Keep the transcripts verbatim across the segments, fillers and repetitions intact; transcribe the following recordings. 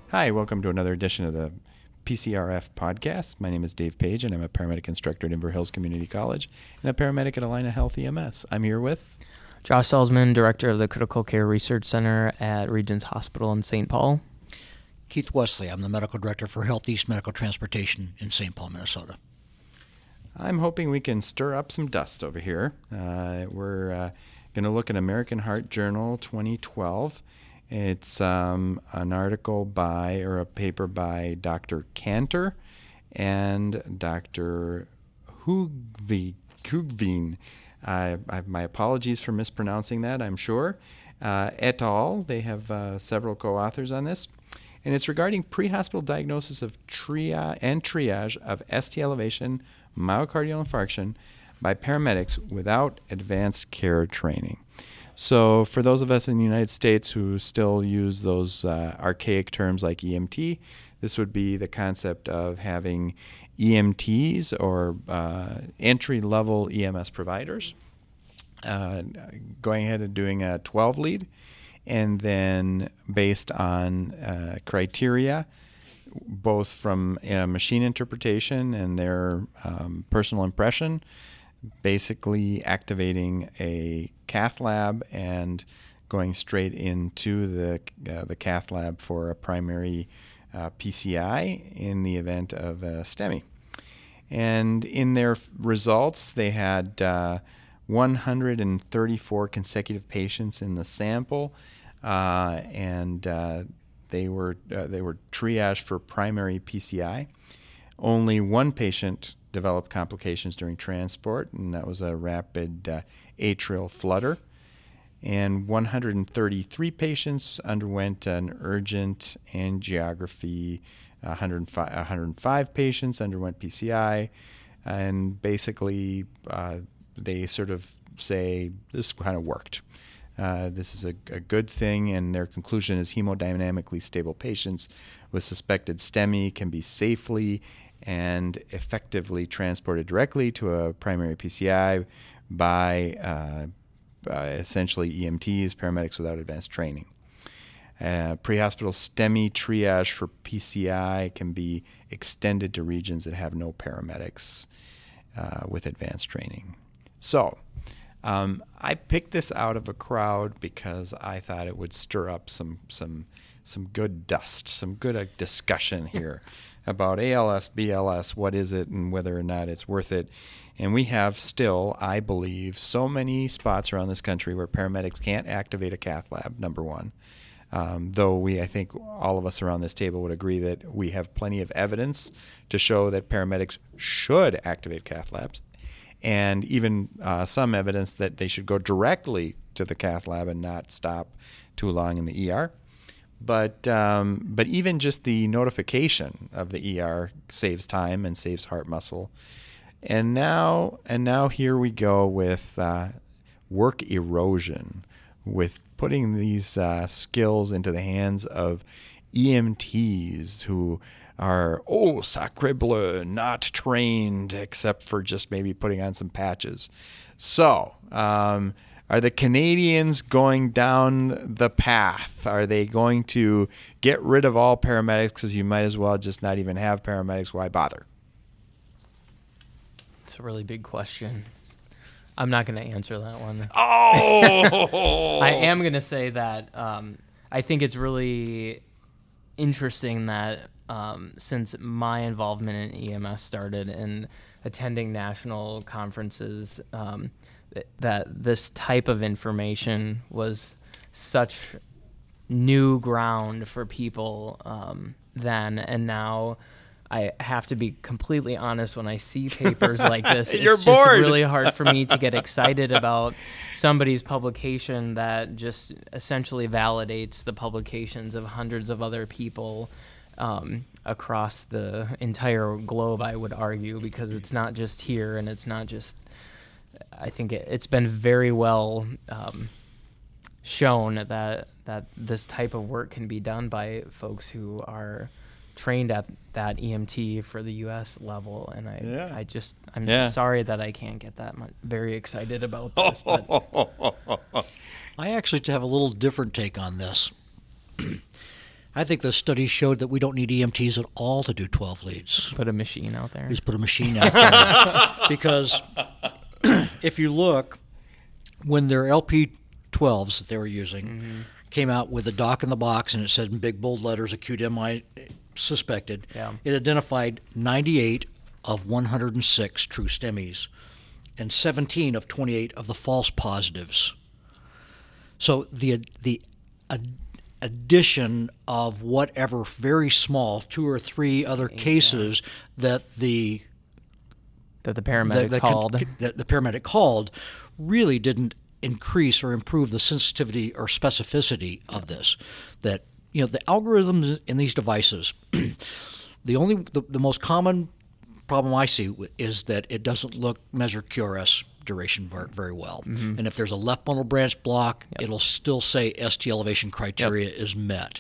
Hi, welcome to another edition of the P C R F podcast. My name is Dave Page, and I'm a paramedic instructor at Inver Hills Community College and a paramedic at Allina Health E M S. I'm here with Josh Salzman, Director of the Critical Care Research Center at Regents Hospital in Saint Paul. Keith Wesley. I'm the Medical Director for Health East Medical Transportation in Saint Paul, Minnesota. I'm hoping we can stir up some dust over here. Uh, we're uh, going to look at American Heart Journal twenty twelve. It's um, an article by, or a paper by Doctor Cantor and Doctor Hugvi, Hugveen. Uh, I, my apologies for mispronouncing that, I'm sure. Uh, et al. They have uh, several co-authors on this. And it's regarding pre-hospital diagnosis of triage and triage of S T elevation, myocardial infarction by paramedics without advanced care training. So for those of us in the United States who still use those uh, archaic terms like E M T, this would be the concept of having E M Ts or uh, entry-level E M S providers uh, going ahead and doing a twelve lead, and then based on uh, criteria, both from uh, machine interpretation and their um, personal impression, basically activating a cath lab and going straight into the uh, the cath lab for a primary uh, P C I in the event of a STEMI. And in their f- results, they had uh, one hundred thirty-four consecutive patients in the sample, uh, and uh, they were uh, they were triaged for primary P C I. Only one patient developed complications during transport, and that was a rapid uh, atrial flutter. And one hundred thirty-three patients underwent an urgent angiography. one hundred five, one hundred five patients underwent P C I, and basically uh, they sort of say this kind of worked. Uh, this is a, a good thing, and their conclusion is hemodynamically stable patients with suspected STEMI can be safely and effectively transported directly to a primary P C I by uh, uh, essentially E M Ts, paramedics without advanced training. Uh, pre-hospital STEMI triage for P C I can be extended to regions that have no paramedics uh, with advanced training. So um, I picked this out of a crowd because I thought it would stir up some some some good dust, some good uh, discussion here about A L S, B L S, what is it, and whether or not it's worth it. And we have still, I believe, so many spots around this country where paramedics can't activate a cath lab, number one. Um, though we, I think all of us around this table would agree that we have plenty of evidence to show that paramedics should activate cath labs, and even uh, some evidence that they should go directly to the cath lab and not stop too long in the E R. But um, but even just the notification of the E R saves time and saves heart muscle. And now and now here we go with uh, work erosion, with putting these uh, skills into the hands of E M Ts who are, oh, sacre bleu, not trained except for just maybe putting on some patches. So, um, are the Canadians going down the path? Are they going to get rid of all paramedics because you might as well just not even have paramedics? Why bother? It's a really big question. I'm not going to answer that one. Oh! I am going to say that um, I think it's really interesting that um, since my involvement in E M S started and attending national conferences, um, th- that this type of information was such new ground for people um, then, and now I have to be completely honest, when I see papers like this, it's You're just bored. really hard for me to get excited about somebody's publication that just essentially validates the publications of hundreds of other people um, across the entire globe, I would argue, because it's not just here, and it's not just, I think it, it's been very well um, shown that that this type of work can be done by folks who are trained at that E M T for the U S level, and I Yeah. I just I'm Yeah. sorry that I can't get that much very excited about this. But I actually have a little different take on this. I think the study showed that we don't need E M Ts at all to do twelve leads. Put a machine out there. Just put a machine out there. Because if you look, when their L P twelves that they were using mm-hmm. came out with a doc in the box and it said in big bold letters, acute M I suspected, yeah. it identified ninety-eight of one hundred six true STEMIs and seventeen of twenty-eight of the false positives. So the the ad, addition of whatever very small two or three other cases yeah. that the that the paramedic the, the, called that the paramedic called really didn't increase or improve the sensitivity or specificity of this. That you know the algorithms in these devices, the only the, the most common problem I see is that it doesn't look measure Q R S duration very, very well. Mm-hmm. And if there's a left bundle branch block, yep. it'll still say S T elevation criteria yep. is met.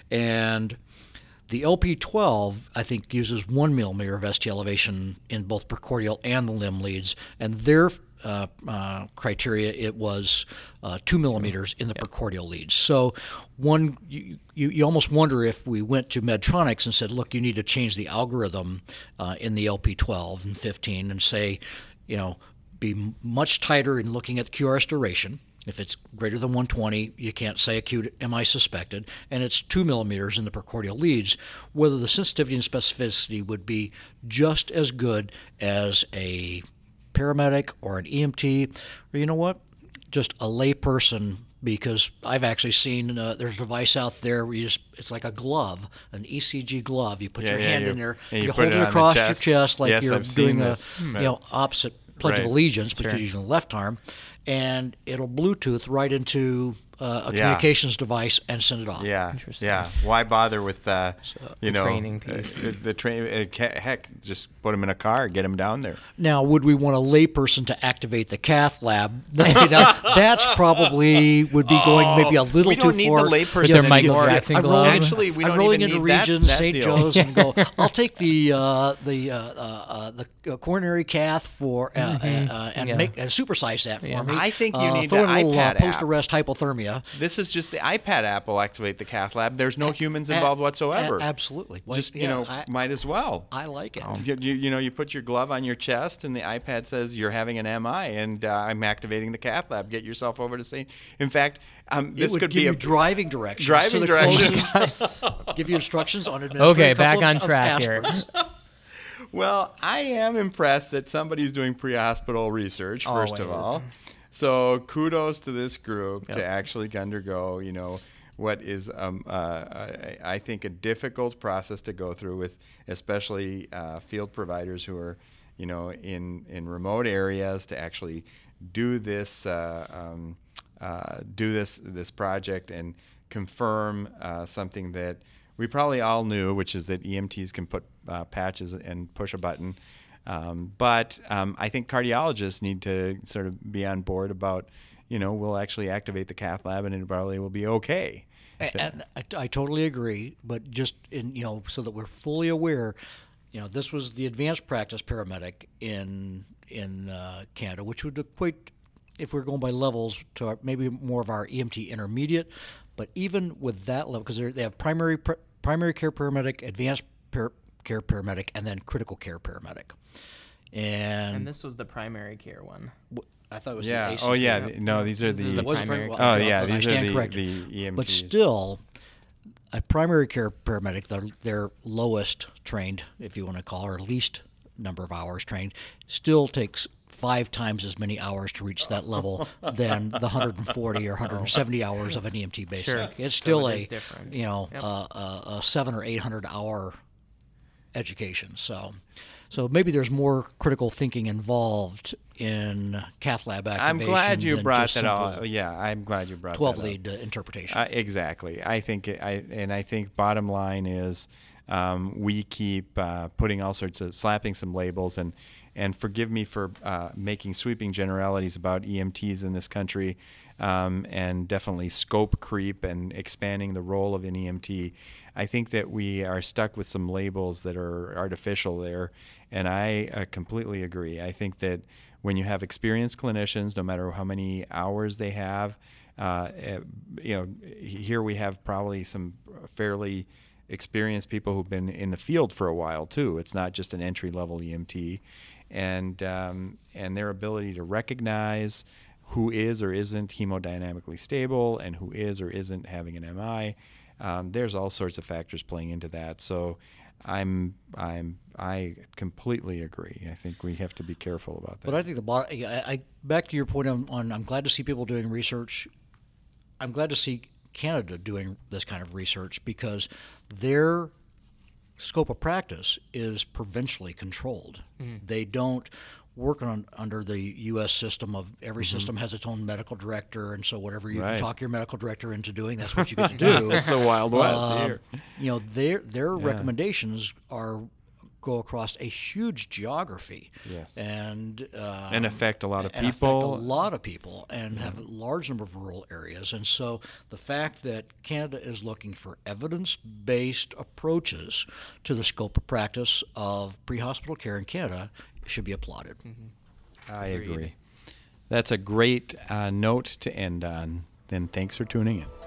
And the L P twelve, I think, uses one millimeter of S T elevation in both precordial and the limb leads, and their uh, uh, criteria it was uh, two millimeters in the yep. precordial leads. So, one you, you you almost wonder if we went to Medtronic and said, "Look, you need to change the algorithm uh, in the L P twelve and fifteen, and say, you know, be much tighter in looking at the Q R S duration." If it's greater than one twenty, you can't say acute M I suspected, and it's two millimeters in the precordial leads, whether the sensitivity and specificity would be just as good as a paramedic or an E M T, or you know what, just a lay person, because I've actually seen uh, there's a device out there where you just, it's like a glove, an E C G glove. You put yeah, your yeah, hand you, in there, you, you you hold it, it it across your chest. your chest like yes, you're I've doing seen a this. you know opposite Pledge right. of Allegiance, but sure. you're using the left arm, and it'll Bluetooth right into uh, a yeah. communications device and send it off. Yeah, Interesting. yeah. Why bother with uh, So, you the know training piece. Uh, the train? Uh, heck, just put them in a car, get them down there. Now, would we want a layperson to activate the cath lab? now, that's probably would be going Oh, maybe a little we too don't need far. the layperson With their Michael anymore. Jackson I'm glove. rolling, Actually, we I'm don't rolling even into need that- Regions, that Saint deal. Joe's, and go. I'll take the uh, the uh, uh, uh, the coronary cath for uh, Mhm. uh, and Yeah. make and supersize that for Yeah. me. I think you uh, need throw the in a little uh, iPad post app. arrest hypothermia. This is just the iPad app will activate the cath lab. There's no humans A- involved whatsoever. a- absolutely. Well, Just you yeah, know, I, might as well. I like it. You, you, you know, you put your glove on your chest, and the iPad says you're having an M I, and uh, I'm activating the cath lab. Get yourself over to Saint. In fact, um, this it would could give be you a driving directions. driving to the directions. closest- give you instructions on administering Okay, a couple back on of, of track here. aspirins. Well, I am impressed that somebody's doing pre-hospital research, first of Always. all. So kudos to this group Yep. to actually undergo, you know, what is, um, uh, I, I think, a difficult process to go through with especially uh, field providers who are, you know, in, in remote areas to actually do this, uh, um, uh, do this, this project and confirm uh, something that we probably all knew, which is that E M Ts can put uh, patches and push a button. Um, but um, I think cardiologists need to sort of be on board about, you know, we'll actually activate the cath lab and it probably will be okay. And, and I, I totally agree, but just in you know, so that we're fully aware, you know, this was the advanced practice paramedic in in uh, Canada, which would equate, if we're going by levels, to our, maybe more of our E M T intermediate. But even with that level, because they have primary pr- primary care paramedic, advanced par- care paramedic, and then critical care paramedic. And, And this was the primary care one. w- I thought it was Yeah. the A C. Oh, yeah. Yep. th- No, these are This is the. the It was primary prim- care. Oh, well, yeah. I These are stand the, corrected. the E M Ts. But still, a primary care paramedic, their, their lowest trained, if you want to call her, least number of hours trained, still takes five times as many hours to reach that level than the one hundred forty or one hundred seventy hours of an E M T basic. Sure. It's So still it is a, different. you know, Yep. a, a, a seven or eight hundred hour education. So, so maybe there's more critical thinking involved in cath lab activation. I'm glad you than brought just that simple all. Yeah, I'm glad you brought twelve that up. lead uh, interpretation. Uh, exactly. I think it, I and I think bottom line is um, we keep uh, putting all sorts of slapping some labels and and forgive me for uh, making sweeping generalities about E M Ts in this country um, and definitely scope creep and expanding the role of an E M T. I think that we are stuck with some labels that are artificial there, and I uh, completely agree. I think that when you have experienced clinicians, no matter how many hours they have, uh, you know, here we have probably some fairly experienced people who've been in the field for a while too. It's not just an entry level E M T, and um, and their ability to recognize who is or isn't hemodynamically stable and who is or isn't having an M I. Um, there's all sorts of factors playing into that. So I'm I'm I completely agree. I think we have to be careful about that. But I think the bottom, I, I back to your point on, on I'm glad to see people doing research. I'm glad to see Canada doing this kind of research because their scope of practice is provincially controlled. Mm-hmm. They don't work on under the U S system of every mm-hmm. system has its own medical director, and so whatever you right. can talk your medical director into doing, that's what you get to do. That's the Wild West uh, here. You know, their their yeah. recommendations are go across a huge geography, yes. and um, and affect a lot of and people, affect a lot of people, and yeah. have a large number of rural areas. And so the fact that Canada is looking for evidence-based approaches to the scope of practice of pre-hospital care in Canada should be applauded. Mm-hmm. I agree. That's a great uh, note to end on. Then thanks for tuning in.